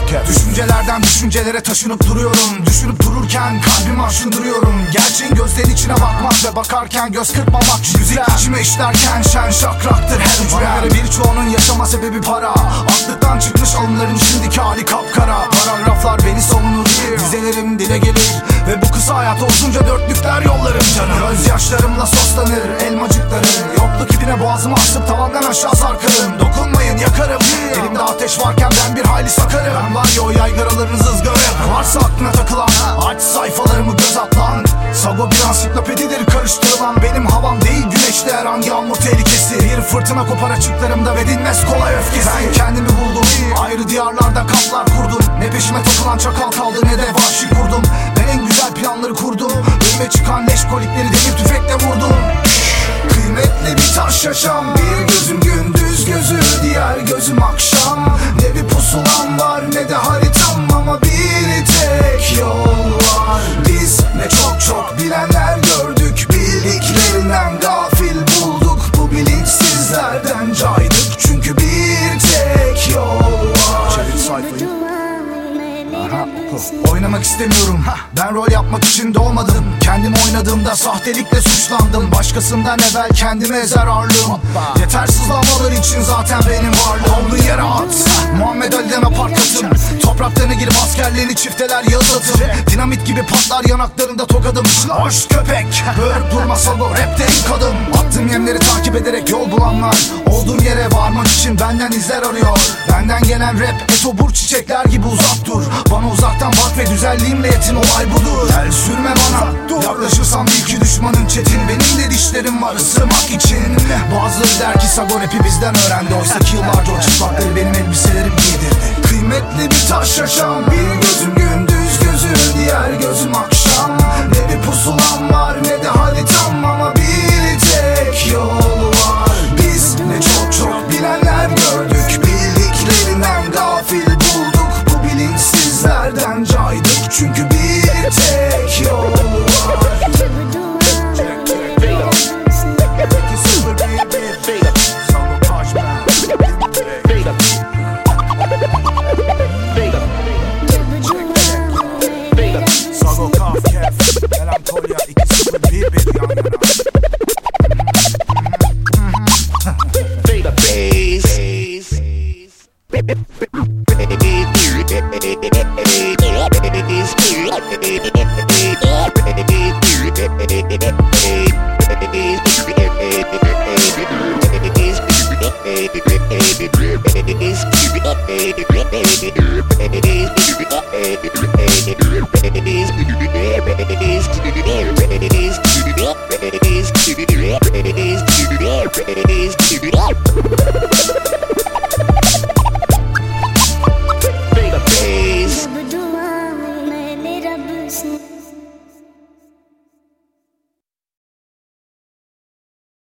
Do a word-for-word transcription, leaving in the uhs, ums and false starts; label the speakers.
Speaker 1: Düşüncelerden düşüncelere taşınıp duruyorum. Düşünüp dururken kalbimi aşındırıyorum. Gerçeğin gözlerin içine bakmak ve bakarken göz kırpmamak. Müzik içime işlerken şen şakraktır her hücrem. Birçoğunun yaşama sebebi para. Aklıktan çıkmış alımların şimdiki hali kapkara. Paragraflar beni savunur, dizelerim dile gelir ve bu kısa hayat olsunca dörtlükler yollarım canım. Gözyaşlarımla soslanır elmacıkları. Yokluk ipine boğazımı asıp tavandan aşağı sarkarım. Dokunmayın yakarım. Elimde ateş varken ben bir hayli sakarım. Ben var ya o yaygaralarınız ızgarım. Varsa aklına takılan aç sayfalarımı göz atlan. Sago bir ansiklopedidir karıştırılan. Benim havam değil güneşli her an yağmur tehlikesi. Bir fırtına kopar açıklarımda ve dinmez kolay öfkesi. Ben kendimi buldum, ayrı diyarlarda kamplar kurdum. Ne peşime takılan çakal kaldı ne de vahşi kurdum. Ben en güzel planları kurdum. Önüme çıkan leş kolikleri demir tüfekle vurdum. Kıymetli bir taş yaşam. Bir gözüm gündüz gözü, diğer gözüm akşam. Ne bir pusulam var ne de haritam, ama bir tek yol var. Biz ne çok çok bilenler gördük, bildiklerinden gafil bulduk. Bu bilinçsizlerden caydık, çünkü bir tek yol var. Çevir sayfayı. Aha, oku. Oynamak istemiyorum, ben rol yapmak için doğmadım. Kendim oynadığımda sahtelikle suçlandım. Başkasından evvel kendime ezer ağırlığım. Yetersiz lavalar için zaten benim varlığım. Olduğu yere at, Muhammed Ali'den aparkatım. Topraklarına girip askerlerini çifteler yağız atım. Dinamit gibi patlar yanaklarında tokadım. Hoş köpek, böğürüp durma Sago, rapte ilk adım. Attığım yemleri takip ederek yol bulanlar olduğum yere varmak için benden izler arıyor. Benden gelen rap etobur çiçekler gibi uzak dur. Bana uzaktan bak ve güzelliğimle yetin, olay budur. El sürme bana, yaklaşırsam bil ki düşmanın çetin. Benim de dişlerim var ısırmak için. Bazıları der ki Sago rapi bizden öğrendi. Oysa ki yıllarca o çıplakları benim elbiselerim giydirdi. Kıymetli bir taş yaşam. Bir gözüm gündüz gözü, diğer gözüm akşam. Ne bir pusulam var ne de haritam, ama bir tek yol var. Biz ne çok çok bilenler gördük, bildiklerinden gafil bulduk. Bu bilinçsizlerden caydık, çünkü bir tek yol var. Sago Kaf Kef, Melankolya iki sıfır bir bir yan yana.
Speaker 2: It is